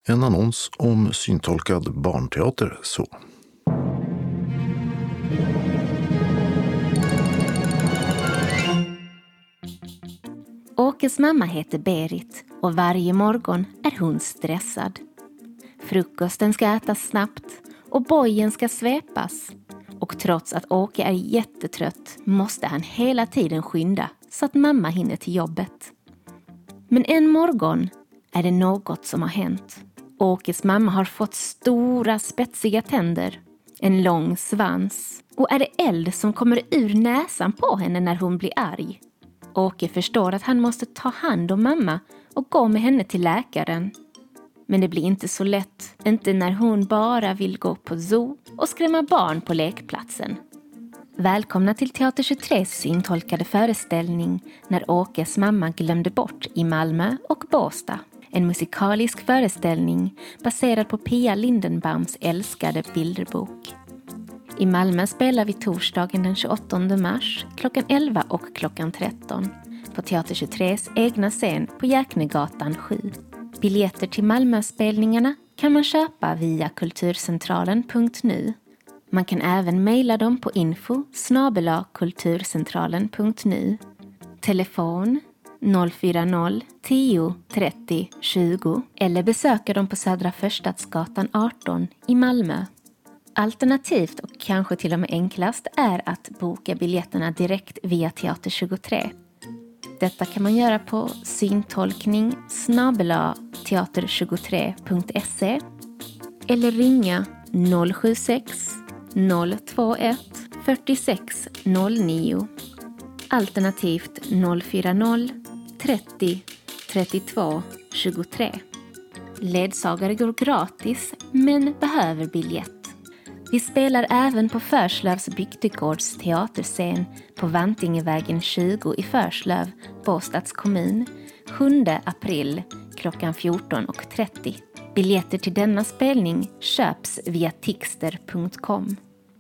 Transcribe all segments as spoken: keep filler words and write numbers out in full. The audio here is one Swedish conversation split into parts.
En annons om syntolkad barnteater så. Åkes mamma heter Berit och varje morgon är hon stressad. Frukosten ska ätas snabbt och bojen ska svepas. Och trots att Åke är jättetrött måste han hela tiden skynda så att mamma hinner till jobbet. Men en morgon är det något som har hänt. Åkes mamma har fått stora spetsiga tänder, en lång svans och är det eld som kommer ur näsan på henne när hon blir arg. Åke förstår att han måste ta hand om mamma och gå med henne till läkaren. Men det blir inte så lätt, inte när hon bara vill gå på zoo och skrämma barn på lekplatsen. Välkomna till Teater tjugotres syntolkade föreställning När Åkes mamma glömde bort i Malmö och Båstad. En musikalisk föreställning baserad på Pia Lindenbaums älskade bilderbok. I Malmö spelar vi torsdagen den tjugoåttonde mars klockan elva och klockan tretton på Teater tjugotres egna scen på Jäknegatan sju. Biljetter till Malmöspelningarna kan man köpa via kulturcentralen punkt nu. Man kan även mejla dem på info snabel-a kulturcentralen punkt nu. Telefon noll fyra noll tio trettio tjugo eller besöka dem på Södra Förstadsgatan arton i Malmö. Alternativt och kanske till och med enklast är att boka biljetterna direkt via Teater tjugotre. Detta kan man göra på syntolkning snabel-a teater tjugotre punkt se eller ringa noll sju sex noll två ett fyrtiosex noll nio alternativt noll fyra noll trettio trettiotvå tjugotre. Ledsagare går gratis men behöver biljett. Vi spelar även på Förslövs bygdegårds teaterscen på Vantingevägen tjugo i Förslöv, Båstads kommun, sjunde april klockan fjorton och trettio. Biljetter till denna spelning köps via tixter punkt com.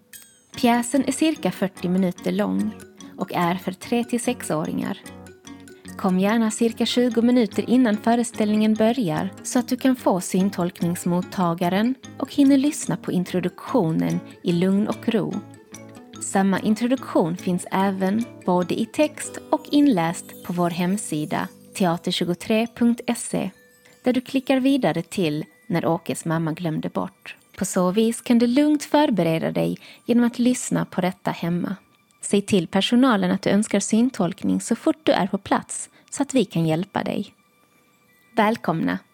Pjäsen är cirka fyrtio minuter lång och är för tre till sex-åringar. Kom gärna cirka tjugo minuter innan föreställningen börjar så att du kan få syntolkningsmottagaren och hinner lyssna på introduktionen i lugn och ro. Samma introduktion finns även både i text och inläst på vår hemsida teater tjugotre punkt se där du klickar vidare till När Åkes mamma glömde bort. På så vis kan du lugnt förbereda dig genom att lyssna på detta hemma. Säg till personalen att du önskar syntolkning så fort du är på plats så att vi kan hjälpa dig. Välkomna!